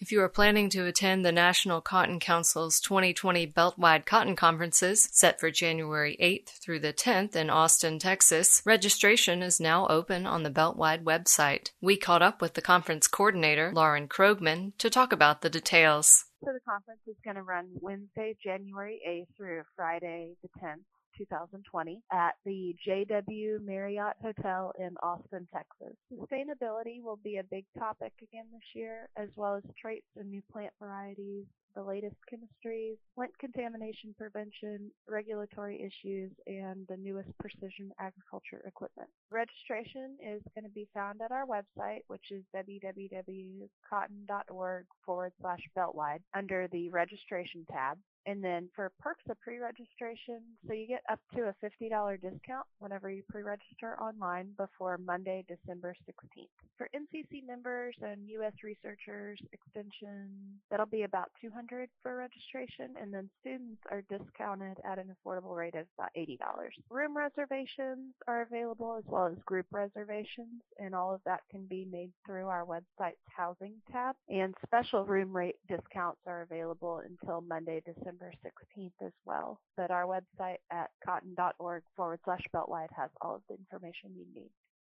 If you are planning to attend the National Cotton Council's 2020 Beltwide Cotton Conferences, set for January 8th through the 10th in Austin, Texas, registration is now open on the Beltwide website. We caught up with the conference coordinator, Lauren Krogman, to talk about the details. So the conference is going to run Wednesday, January 8th through Friday the 10th. 2020 at the JW Marriott Hotel in Austin, Texas. Sustainability will be a big topic again this year, as well as traits and new plant varieties, the latest chemistries, plant contamination prevention, regulatory issues, and the newest precision agriculture equipment. Registration is going to be found at our website, which is www.cotton.org/beltwide under the registration tab. And then for perks of pre-registration, so you get up to a $50 discount whenever you pre-register online before Monday, December 16th. For NCC members and U.S. researchers, extension, that'll be about $200 for registration, and then students are discounted at an affordable rate of about $80. Room reservations are available as well as group reservations, and all of that can be made through our website's housing tab. And special room rate discounts are available until Monday, December 16th as well. But our website at cotton.org/beltwide has all of the information you need.